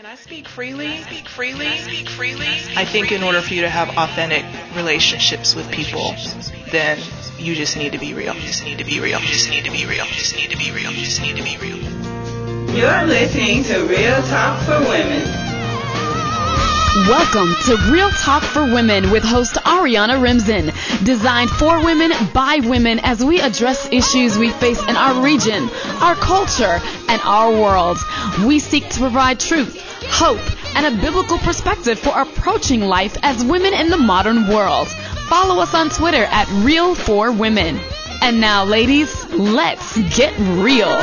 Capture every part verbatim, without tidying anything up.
Can I speak freely? Speak freely? Speak freely? I think in order for you to have authentic relationships with people, then you just need to be real. You just need to be real. You just need to be real. You just need to be real. You just need to be real. You're listening to Real Talk for Women. Welcome to Real Talk for Women with host Ariana Remsen, designed for women by women as we address issues we face in our region, our culture, and our world. We seek to provide truth, hope, and a biblical perspective for approaching life as women in the modern world. Follow us on Twitter at Real for Women. And now, ladies, let's get real.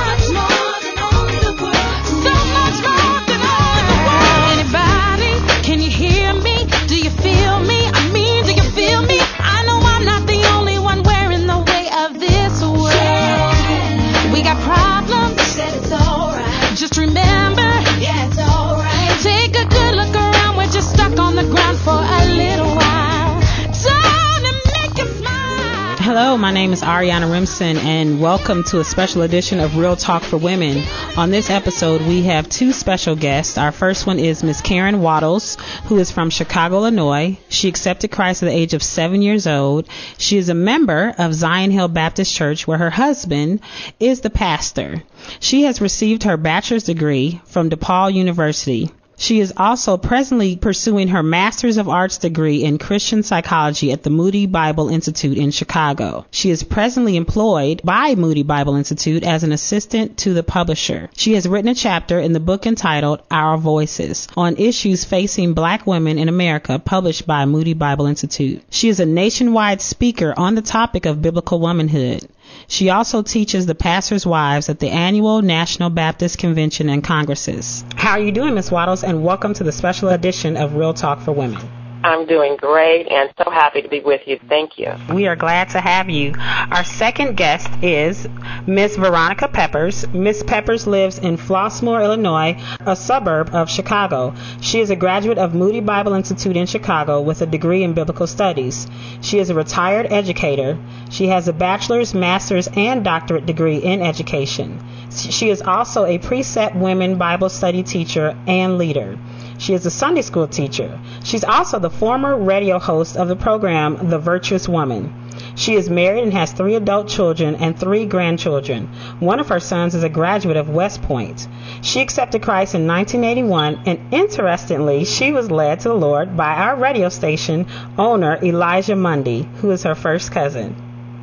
Can you hear me? Do you feel me? I mean, do you feel me? I know I'm not the only one wearing the weight of this world. Yeah. We got problems. You said it's alright. Just remember, yeah, it's alright. Take a good look around. We're just stuck on the ground for a little while. Time to make you smile. Hello, my name is Ariana Remsen, and welcome to a special edition of Real Talk for Women. On this episode, we have two special guests. Our first one is Miss Karen Waddles, who is from Chicago, Illinois. She accepted Christ at the age of seven years old. She is a member of Zion Hill Baptist Church, where her husband is the pastor. She has received her bachelor's degree from DePaul University. She is also presently pursuing her Master's of Arts degree in Christian Psychology at the Moody Bible Institute in Chicago. She is presently employed by Moody Bible Institute as an assistant to the publisher. She has written a chapter in the book entitled Our Voices on issues facing black women in America, published by Moody Bible Institute. She is a nationwide speaker on the topic of biblical womanhood. She also teaches the pastors' wives at the annual National Baptist Convention and Congresses. How are you doing, Miz Waddles? And welcome to the special edition of Real Talk for Women. I'm doing great and so happy to be with you. Thank you. We are glad to have you. Our second guest is Miss Veronica Peppers. Miss Peppers lives in Flossmoor, Illinois, a suburb of Chicago. She is a graduate of Moody Bible Institute in Chicago with a degree in biblical studies. She is a retired educator. She has a bachelor's, master's, and doctorate degree in education. She is also a Precept Women Bible study teacher and leader. She is a Sunday school teacher. She's also the former radio host of the program The Virtuous Woman. She is married and has three adult children and three grandchildren. One of her sons is a graduate of West Point. She accepted Christ in nineteen eighty-one, and interestingly, she was led to the Lord by our radio station owner, Elijah Mundy, who is her first cousin.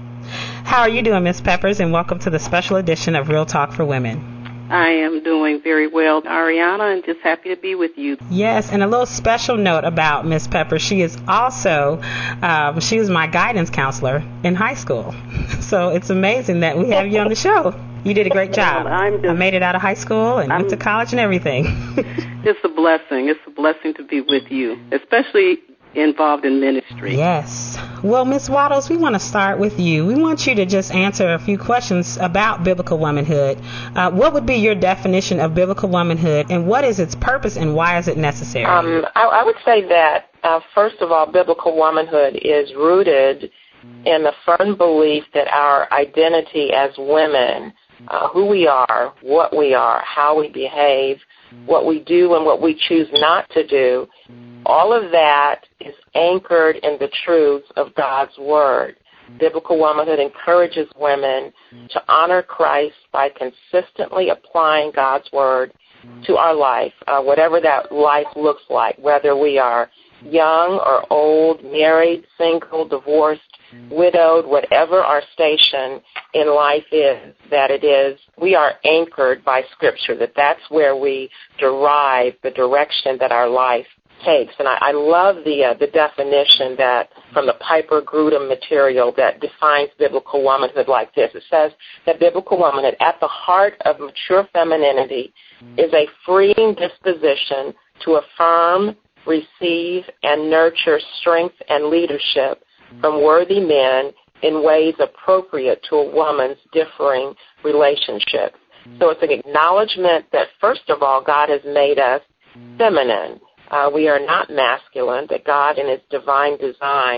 How are you doing, Miss Peppers, and welcome to the special edition of Real Talk for Women. I am doing very well, Ariana, and just happy to be with you. Yes, and a little special note about Miss Pepper. She is also, um, she was my guidance counselor in high school. So it's amazing that we have you on the show. You did a great job. Well, I'm just, I made it out of high school and I'm, went to college and everything. It's a blessing. It's a blessing to be with you, especially involved in ministry. Yes. Well, Miss Waddles, we want to start with you. We want you to just answer a few questions about biblical womanhood. Uh, what would be your definition of biblical womanhood, and what is its purpose, and why is it necessary? Um, I, I would say that, uh, first of all, biblical womanhood is rooted in the firm belief that our identity as women, uh, who we are, what we are, how we behave, what we do and what we choose not to do, all of that is anchored in the truths of God's Word. Biblical womanhood encourages women to honor Christ by consistently applying God's Word to our life, uh, whatever that life looks like, whether we are young or old, married, single, divorced, widowed, whatever our station in life is, that it is, we are anchored by Scripture, that that's where we derive the direction that our life takes. And I, I love the uh, the definition that from the Piper Grudem material that defines biblical womanhood like this. It says that biblical womanhood, at the heart of mature femininity, is a freeing disposition to affirm, receive, and nurture strength and leadership from worthy men in ways appropriate to a woman's differing relationship. So it's an acknowledgement that, first of all, God has made us feminine. Uh, we are not masculine, that God in His divine design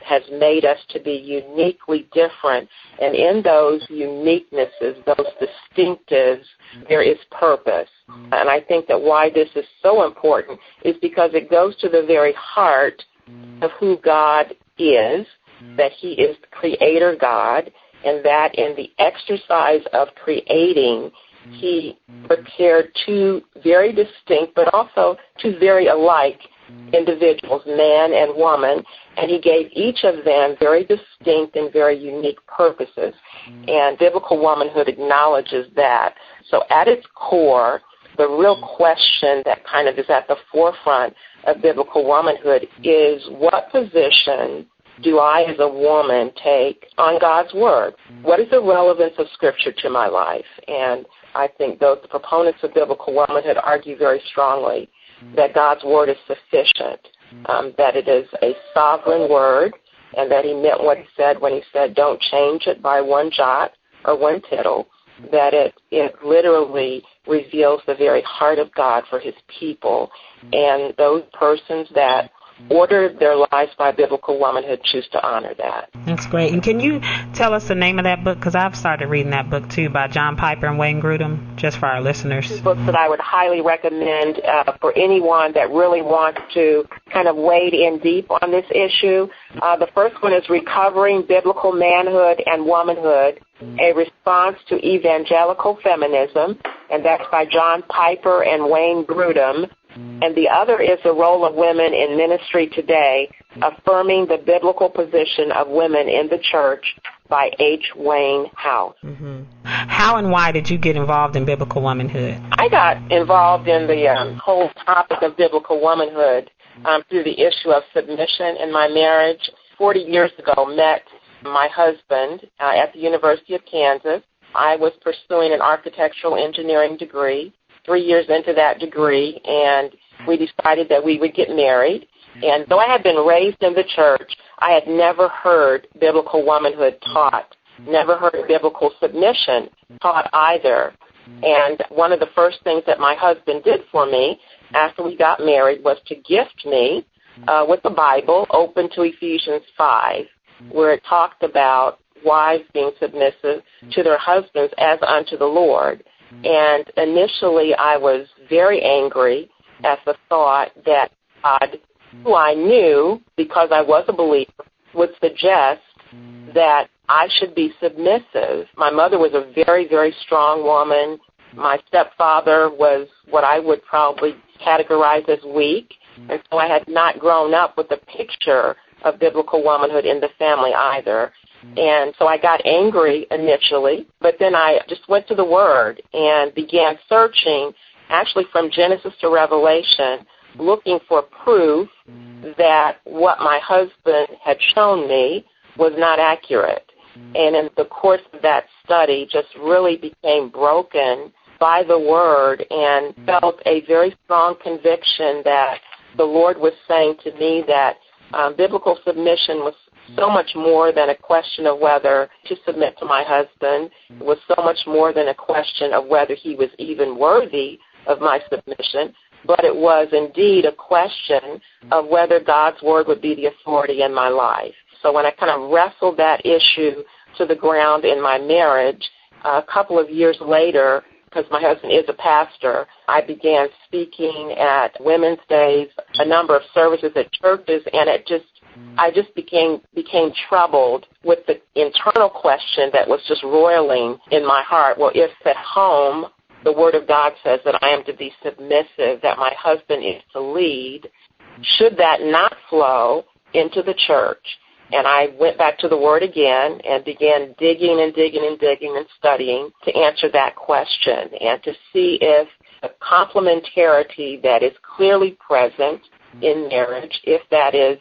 has made us to be uniquely different. And in those uniquenesses, those distinctives, there is purpose. And I think that why this is so important is because it goes to the very heart of who God is, that he is the creator God, and that in the exercise of creating, he prepared two very distinct but also two very alike individuals, man and woman, and he gave each of them very distinct and very unique purposes. And biblical womanhood acknowledges that. So at its core, the real question that kind of is at the forefront of biblical womanhood is, what position do I as a woman take on God's Word? What is the relevance of Scripture to my life? And I think those proponents of biblical womanhood argue very strongly that God's Word is sufficient, um, that it is a sovereign Word, and that he meant what he said when he said, don't change it by one jot or one tittle, that it, it literally reveals the very heart of God for his people. And those persons that order their lives by biblical womanhood choose to honor that. That's great. And can you tell us the name of that book? Because I've started reading that book, too, by John Piper and Wayne Grudem, just for our listeners. Two books that I would highly recommend uh, for anyone that really wants to kind of wade in deep on this issue. Uh, the first one is Recovering Biblical Manhood and Womanhood, a Response to Evangelical Feminism, and that's by John Piper and Wayne Grudem. And the other is The Role of Women in Ministry Today, Affirming the Biblical Position of Women in the Church by H. Wayne House. Mm-hmm. How and why did you get involved in biblical womanhood? I got involved in the um, whole topic of biblical womanhood um, through the issue of submission in my marriage. Forty years ago, met my husband uh, at the University of Kansas. I was pursuing an architectural engineering degree. Three years into that degree, and we decided that we would get married. And though I had been raised in the church, I had never heard biblical womanhood taught, never heard biblical submission taught either. And one of the first things that my husband did for me after we got married was to gift me uh, with the Bible open to Ephesians five, where it talked about wives being submissive to their husbands as unto the Lord. And initially I was very angry at the thought that God, who I knew because I was a believer, would suggest that I should be submissive. My mother was a very, very strong woman. My stepfather was what I would probably categorize as weak. And so I had not grown up with a picture of biblical womanhood in the family either. And so I got angry initially, but then I just went to the Word and began searching, actually from Genesis to Revelation, looking for proof that what my husband had shown me was not accurate. And in the course of that study, just really became broken by the Word and felt a very strong conviction that the Lord was saying to me that um, biblical submission was so much more than a question of whether to submit to my husband. It was so much more than a question of whether he was even worthy of my submission, but it was indeed a question of whether God's Word would be the authority in my life. So when I kind of wrestled that issue to the ground in my marriage, a couple of years later, because my husband is a pastor, I began speaking at Women's Days, a number of services at churches, and it just I just became became troubled with the internal question that was just roiling in my heart. Well, if at home the Word of God says that I am to be submissive, that my husband is to lead, should that not flow into the church? And I went back to the Word again and began digging and digging and digging and studying to answer that question and to see if the complementarity that is clearly present in marriage, if that is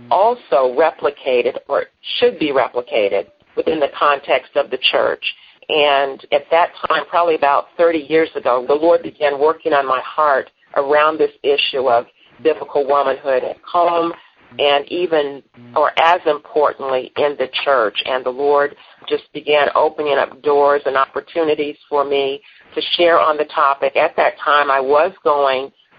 also replicated or should be replicated within the context of the church. And at that time, probably about thirty years ago, the Lord began working on my heart around this issue of biblical womanhood at home and even, or as importantly, in the church. And the Lord just began opening up doors and opportunities for me to share on the topic. At that time, I was going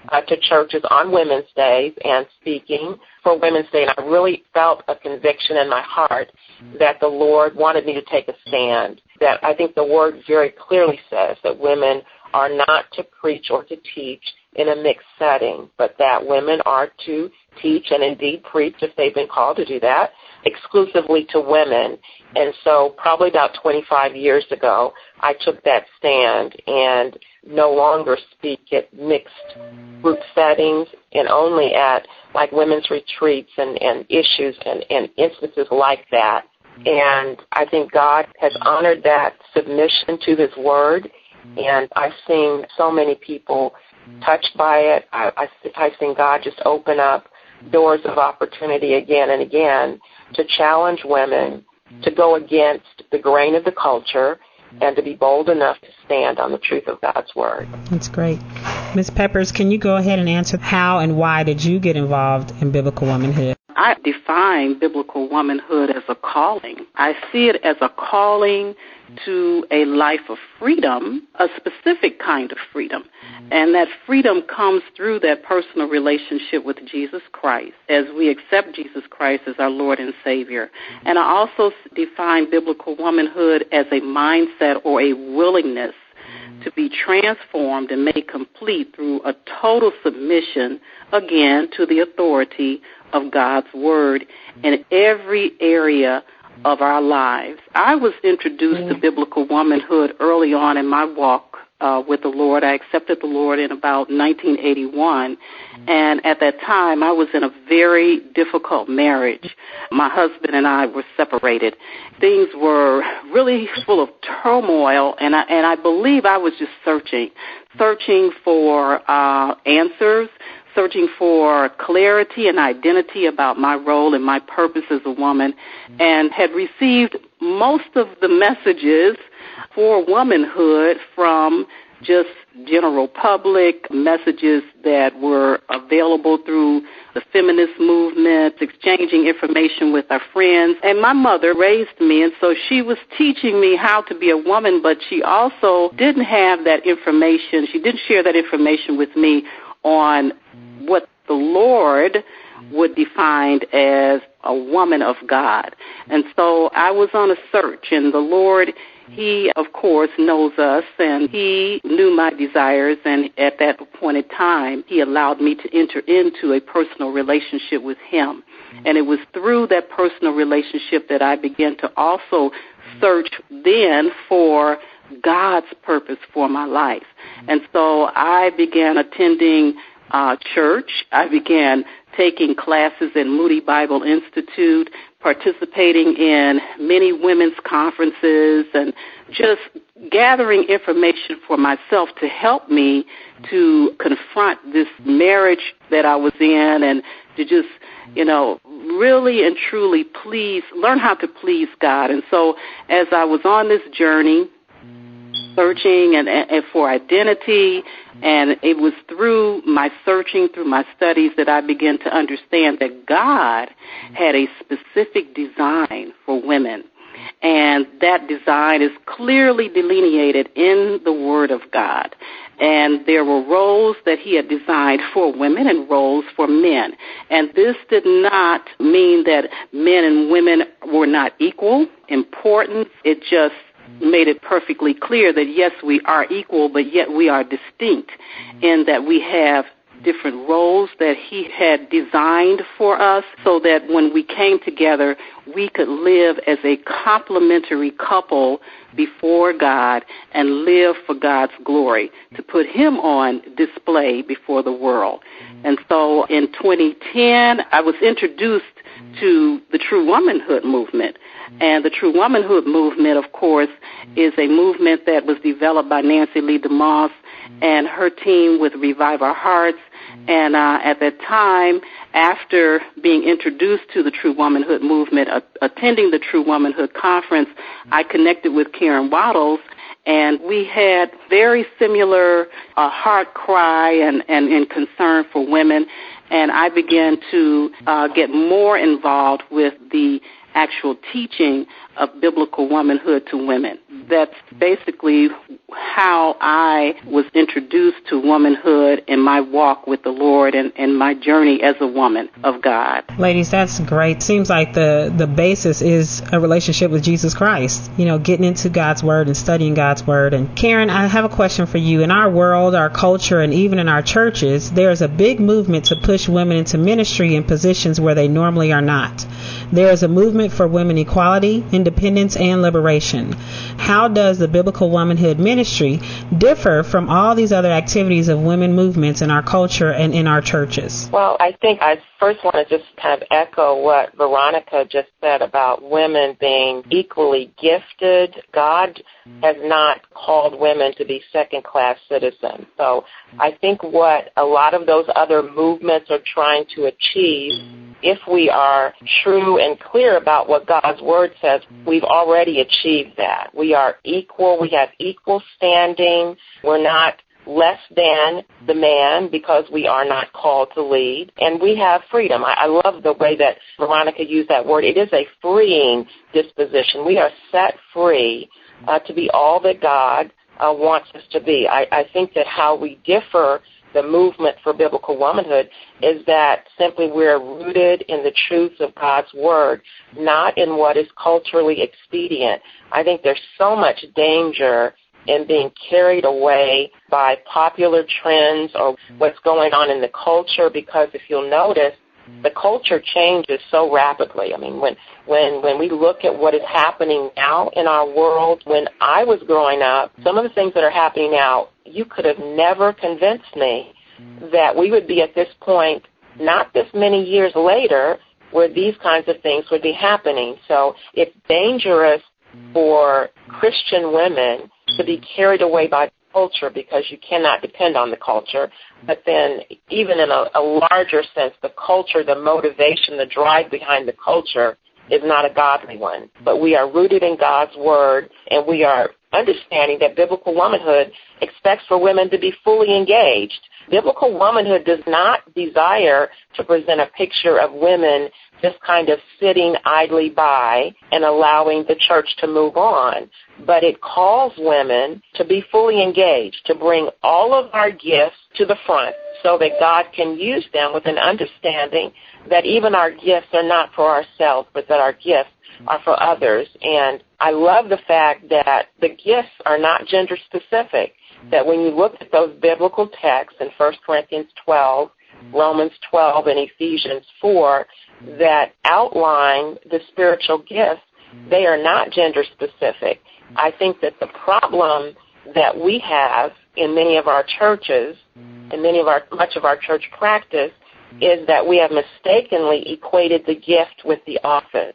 uh, to churches on Women's Days and speaking for Women's Day, and I really felt a conviction in my heart that the Lord wanted me to take a stand, that I think the Word very clearly says that women are not to preach or to teach in a mixed setting, but that women are to teach and indeed preach, if they've been called to do that, exclusively to women. And so probably about twenty-five years ago, I took that stand and no longer speak at mixed group settings and only at like women's retreats and, and issues and, and instances like that. And I think God has honored that submission to His Word, and I've seen so many people touched by it. I, I, I've seen God just open up doors of opportunity again and again to challenge women to go against the grain of the culture and to be bold enough to stand on the truth of God's Word. That's great. Miz Peppers, can you go ahead and answer how and why did you get involved in biblical womanhood? I define biblical womanhood as a calling. I see it as a calling to a life of freedom, a specific kind of freedom. And that freedom comes through that personal relationship with Jesus Christ as we accept Jesus Christ as our Lord and Savior. And I also define biblical womanhood as a mindset or a willingness to be transformed and made complete through a total submission, again, to the authority of God's Word in every area of our lives. I was introduced mm. to biblical womanhood early on in my walk uh, with the Lord. I accepted the Lord in about nineteen eighty-one, and at that time I was in a very difficult marriage. My husband and I were separated. Things were really full of turmoil, and I, and I believe I was just searching, searching for uh, answers, searching for clarity and identity about my role and my purpose as a woman, and had received most of the messages for womanhood from just general public, messages that were available through the feminist movement, exchanging information with our friends. And my mother raised me, and so she was teaching me how to be a woman, but she also didn't have that information. She didn't share that information with me on what the Lord would define as a woman of God. And so I was on a search, and the Lord, He, of course, knows us, and He knew my desires, and at that appointed time, He allowed me to enter into a personal relationship with Him. And it was through that personal relationship that I began to also search then for God's purpose for my life. And so I began attending uh, church. I began taking classes in Moody Bible Institute, participating in many women's conferences, and just gathering information for myself to help me to confront this marriage that I was in and to just, you know, really and truly please, learn how to please God. And so as I was on this journey, searching and, and for identity, and it was through my searching, through my studies, that I began to understand that God had a specific design for women, and that design is clearly delineated in the Word of God. And there were roles that He had designed for women and roles for men. And this did not mean that men and women were not equal, important. It just made it perfectly clear that, yes, we are equal, but yet we are distinct in that we have different roles that He had designed for us, so that when we came together, we could live as a complementary couple before God and live for God's glory, to put Him on display before the world. And so in twenty ten, I was introduced to the True Womanhood movement. And the True Womanhood movement, of course, is a movement that was developed by Nancy Lee DeMoss and her team with Revive Our Hearts. And uh, at that time, after being introduced to the True Womanhood movement, uh, attending the True Womanhood conference, I connected with Karen Waddles, and we had very similar uh, heart cry and, and, and concern for women. And I began to uh, get more involved with the actual teaching of biblical womanhood to women. That's basically how I was introduced to womanhood in my walk with the Lord and, and my journey as a woman of God. Ladies, that's great. Seems like the, the basis is a relationship with Jesus Christ, you know, getting into God's Word and studying God's Word. And Karen, I have a question for you. In our world, our culture, and even in our churches, there's a big movement to push women into ministry in positions where they normally are not. There is a movement for women equality, independence, and liberation. How does the biblical womanhood ministry differ from all these other activities of women movements in our culture and in our churches? Well, I think I first want to just kind of echo what Veronica just said about women being equally gifted. God has not called women to be second-class citizens. So I think what a lot of those other movements are trying to achieve, if we are true and clear about what God's Word says, we've already achieved that. We are equal. We have equal standing. We're not less than the man because we are not called to lead. And we have freedom. I, I love the way that Veronica used that word. It is a freeing disposition. We are set free uh, to be all that God uh, wants us to be. I, I think that how we differ the movement for biblical womanhood is that simply we're rooted in the truths of God's Word, not in what is culturally expedient. I think there's so much danger in being carried away by popular trends or what's going on in the culture, because if you'll notice, the culture changes so rapidly. I mean, when when when we look at what is happening now in our world, when I was growing up, some of the things that are happening now, you could have never convinced me that we would be at this point, not this many years later, where these kinds of things would be happening. So it's dangerous for Christian women to be carried away by culture, because you cannot depend on the culture. But then even in a, a larger sense, the culture, the motivation, the drive behind the culture is not a godly one. But we are rooted in God's Word, and we are understanding that biblical womanhood expects for women to be fully engaged. Biblical womanhood does not desire to present a picture of women just kind of sitting idly by and allowing the church to move on. But it calls women to be fully engaged, to bring all of our gifts to the front so that God can use them with an understanding that even our gifts are not for ourselves, but that our gifts are for others. And I love the fact that the gifts are not gender specific, that when you look at those biblical texts in First Corinthians twelve, Romans twelve, and Ephesians four that outline the spiritual gifts, they are not gender specific. I think that the problem that we have in many of our churches, in many of our much of our church practice, is that we have mistakenly equated the gift with the office.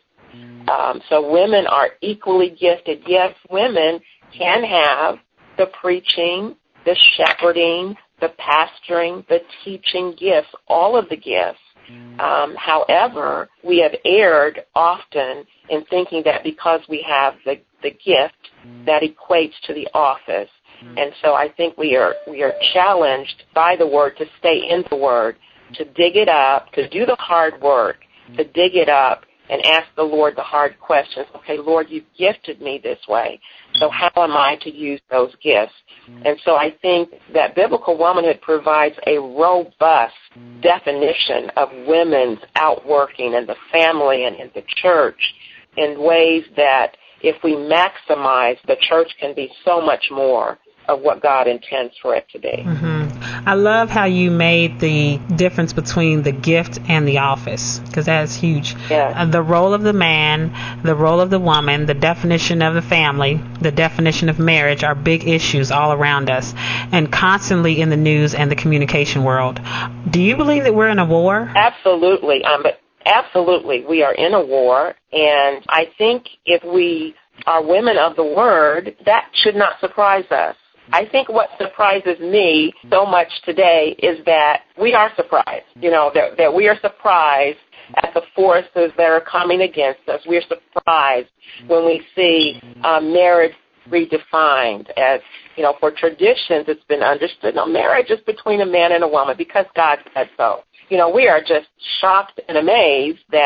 Um, so women are equally gifted. Yes, women can have the preaching, the shepherding, the pastoring, the teaching gifts, all of the gifts. Um, however, we have erred often in thinking that because we have the, the gift, that equates to the office. And so I think we are we are challenged by the Word to stay in the Word, to dig it up, to do the hard work, to dig it up and ask the Lord the hard questions. Okay, Lord, you've gifted me this way, so how am I to use those gifts? And so I think that biblical womanhood provides a robust definition of women's outworking in the family and in the church in ways that if we maximize, the church can be so much more of what God intends for it to be. Mm-hmm. I love how you made the difference between the gift and the office, because that's huge. Yes. Uh, the role of the man, the role of the woman, the definition of the family, the definition of marriage are big issues all around us and constantly in the news and the communication world. Do you believe that we're in a war? Absolutely. Um, but absolutely. We are in a war, and I think if we are women of the Word, that should not surprise us. I think what surprises me so much today is that we are surprised, you know, that, that we are surprised at the forces that are coming against us. We are surprised when we see uh, marriage redefined as, you know, for traditions it's been understood, no, marriage is between a man and a woman because God said so. You know, we are just shocked and amazed that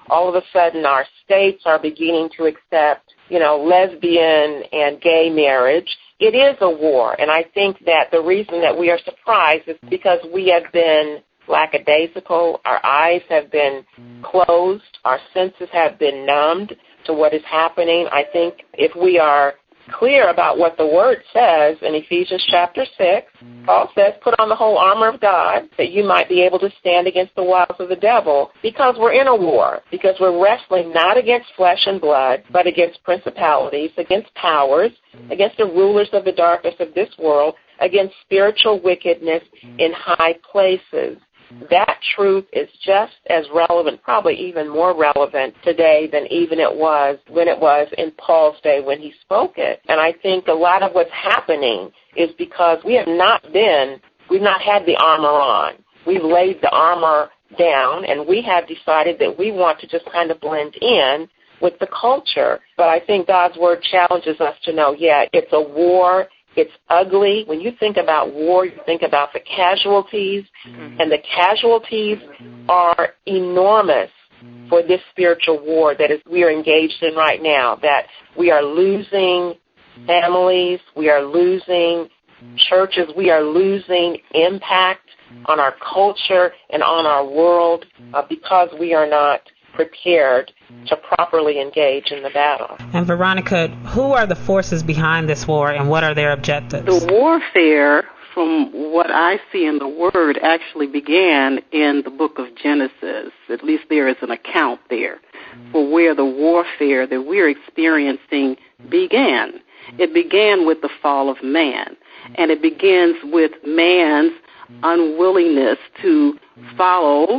all of a sudden our states are beginning to accept, you know, lesbian and gay marriage. It is a war, and I think that the reason that we are surprised is because we have been lackadaisical, our eyes have been closed, our senses have been numbed to what is happening. I think if we are clear about what the Word says in Ephesians chapter six, Paul says, put on the whole armor of God that you might be able to stand against the wiles of the devil, because we're in a war, because we're wrestling not against flesh and blood, but against principalities, against powers, against the rulers of the darkness of this world, against spiritual wickedness in high places. That truth is just as relevant, probably even more relevant today than even it was when it was in Paul's day when he spoke it. And I think a lot of what's happening is because we have not been, we've not had the armor on. We've laid the armor down, and we have decided that we want to just kind of blend in with the culture. But I think God's Word challenges us to know, yeah, it's a war. It's ugly. When you think about war, you think about the casualties, mm-hmm. and the casualties are enormous for this spiritual war that is we are engaged in right now, that we are losing families, we are losing churches, we are losing impact on our culture and on our world uh, because we are not prepared to properly engage in the battle. And Veronica, who are the forces behind this war, and what are their objectives? The warfare, from what I see in the Word, actually began in the book of Genesis. At least there is an account there for where the warfare that we're experiencing began. It began with the fall of man, and it begins with man's unwillingness to follow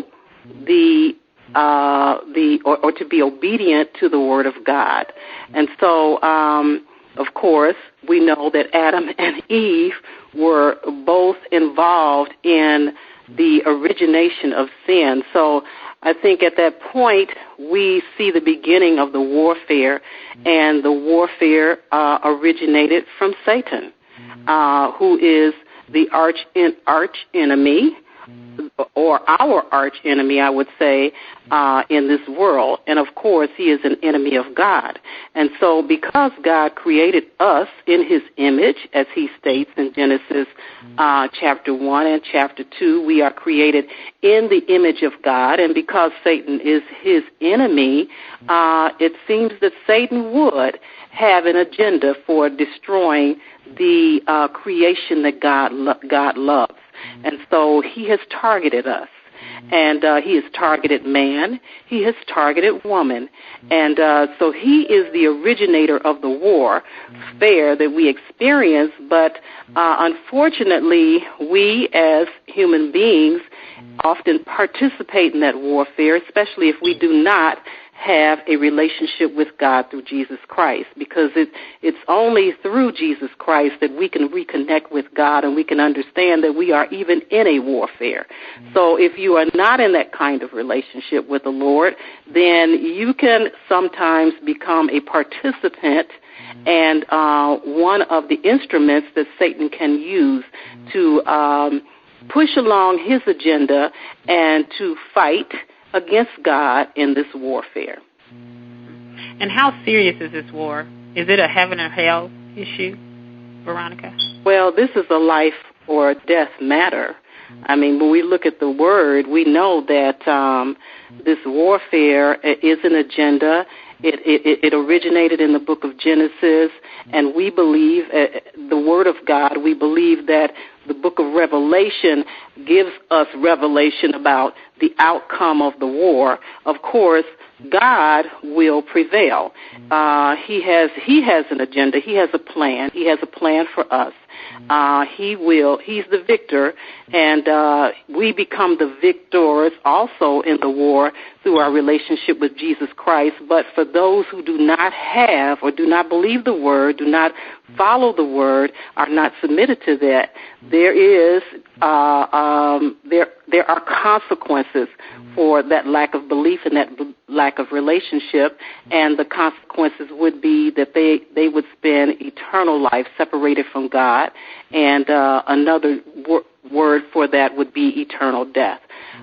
the Uh, the or, or to be obedient to the Word of God. And so, um, of course, we know that Adam and Eve were both involved in the origination of sin. So I think at that point we see the beginning of the warfare, and the warfare uh, originated from Satan, uh, who is the arch arch enemy, or our arch enemy, I would say, uh, in this world. And, of course, he is an enemy of God. And so because God created us in his image, as he states in Genesis uh, chapter one and chapter two, we are created in the image of God. And because Satan is his enemy, uh, it seems that Satan would have an agenda for destroying the uh, creation that God lo- God loves. And so he has targeted us, and uh, he has targeted man, he has targeted woman, and uh, so he is the originator of the warfare that we experience, but uh, unfortunately we as human beings often participate in that warfare, especially if we do not have a relationship with God through Jesus Christ, because it, it's only through Jesus Christ that we can reconnect with God and we can understand that we are even in a warfare. So if you are not in that kind of relationship with the Lord, then you can sometimes become a participant and uh, one of the instruments that Satan can use to um, push along his agenda and to fight against God in this warfare. And how serious is this war? Is it a heaven or hell issue, Veronica? Well, this is a life or death matter. I mean, when we look at the Word, we know that um, this warfare is an agenda. It, it, it originated in the book of Genesis, and we believe uh, the Word of God. We believe that the book of Revelation gives us revelation about the outcome of the war. Of course, God will prevail. Uh, he has He has an agenda. He has a plan. He has a plan for us. Uh, he will. He's the victor, and uh, we become the victors also in the war through our relationship with Jesus Christ. But for those who do not have or do not believe the Word, do not follow the Word, are not submitted to that, there is uh, um, there there are consequences for that lack of belief and that b- lack of relationship, and the consequences would be that they, they would spend eternal life separated from God, and uh, another wor- word for that would be eternal death.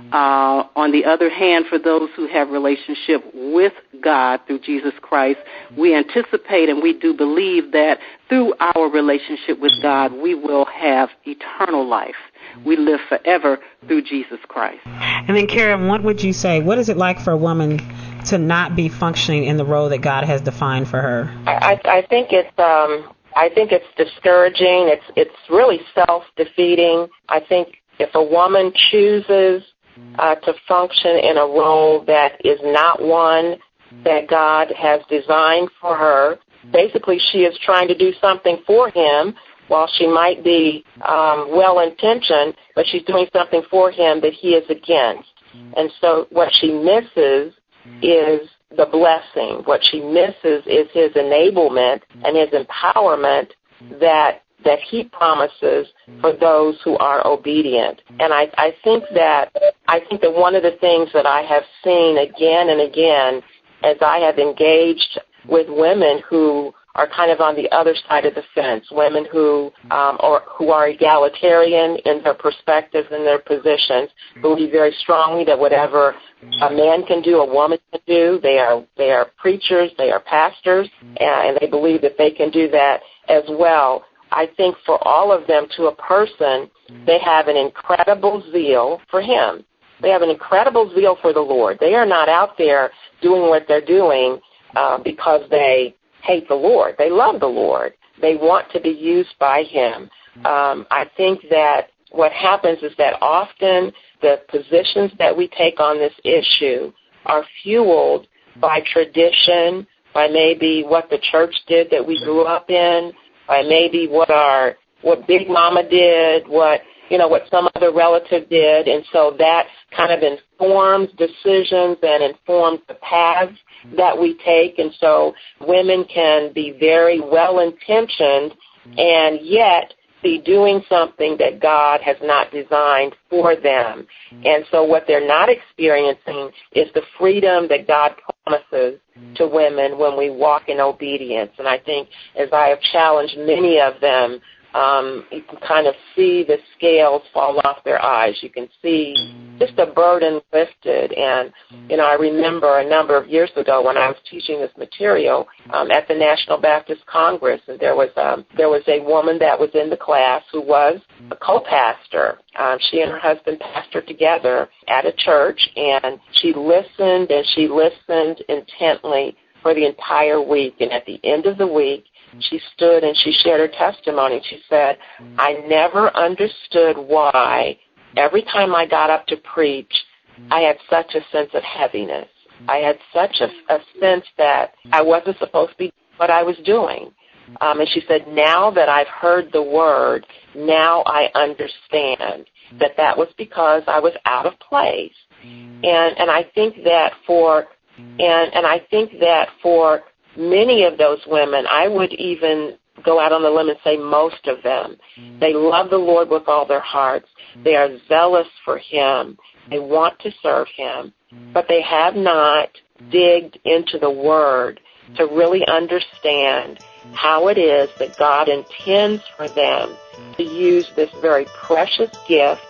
Uh, on the other hand, for those who have relationship with God through Jesus Christ, we anticipate and we do believe that through our relationship with God, we will have eternal life. We live forever through Jesus Christ. And then, Karen, what would you say? What is it like for a woman to not be functioning in the role that God has defined for her? I, I think it's um, I think it's discouraging. It's it's really self-defeating. I think if a woman chooses uh, to function in a role that is not one that God has designed for her, basically she is trying to do something for Him. While she might be um, well-intentioned, but she's doing something for Him that He is against. And so what she misses is the blessing. What she misses is His enablement and His empowerment that that He promises for those who are obedient. And I, I think that I think that one of the things that I have seen again and again as I have engaged with women who are kind of on the other side of the fence, women who um, or who are egalitarian in their perspectives and their positions, believe very strongly that whatever a man can do, a woman can do. They are they are preachers, they are pastors, and they believe that they can do that as well. I think for all of them, to a person, they have an incredible zeal for Him. They have an incredible zeal for the Lord. They are not out there doing what they're doing uh, because they hate the Lord. They love the Lord. They want to be used by Him. Um, I think that what happens is that often the positions that we take on this issue are fueled by tradition, by maybe what the church did that we grew up in, by maybe what our what Big Mama did, what you know what some other relative did, and so that kind of informs decisions and informs the paths that we take. And so women can be very well-intentioned and yet be doing something that God has not designed for them. And so what they're not experiencing is the freedom that God promises to women when we walk in obedience. And I think as I have challenged many of them, Um, you can kind of see the scales fall off their eyes. You can see just a burden lifted. And, you know, I remember a number of years ago when I was teaching this material um, at the National Baptist Congress, and there was um, there was a woman that was in the class who was a co-pastor. Um, she and her husband pastored together at a church, and she listened and she listened intently for the entire week. And at the end of the week, she stood and she shared her testimony. She said, I never understood why every time I got up to preach, I had such a sense of heaviness. I had such a, a sense that I wasn't supposed to be doing what I was doing. Um, and she said, now that I've heard the word, now I understand that that was because I was out of place. And and I think that for and and I think that for many of those women, I would even go out on the limb and say most of them, they love the Lord with all their hearts. They are zealous for Him. They want to serve Him, but they have not digged into the Word to really understand how it is that God intends for them to use this very precious gift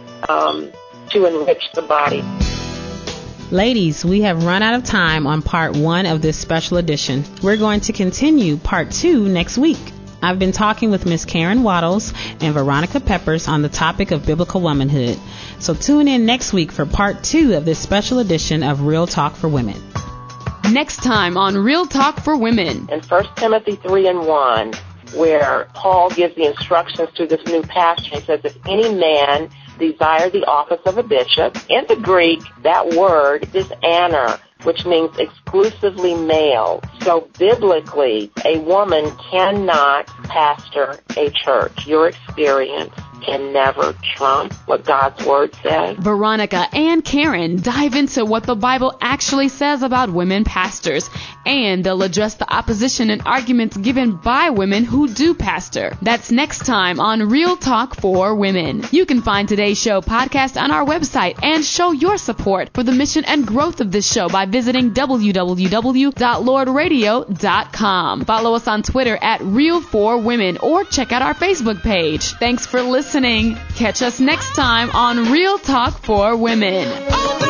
um, to enrich the body. Ladies, we have run out of time on part one of this special edition. We're going to continue part two next week. I've been talking with Miss Karen Waddles and Veronica Peppers on the topic of biblical womanhood. So tune in next week for part two of this special edition of Real Talk for Women. Next time on Real Talk for Women. In First Timothy three and one, where Paul gives the instructions to this new pastor, he says, if any man desire the office of a bishop. In the Greek, that word is aner, which means exclusively male. So biblically, a woman cannot pastor a church. Your experience can never trump what God's Word says. Veronica and Karen dive into what the Bible actually says about women pastors, and they'll address the opposition and arguments given by women who do pastor. That's next time on Real Talk for Women. You can find today's show podcast on our website and show your support for the mission and growth of this show by visiting w w w dot lord radio dot com. Follow us on Twitter at Real for Women or check out our Facebook page. Thanks for listening. Catch us next time on Real Talk for Women.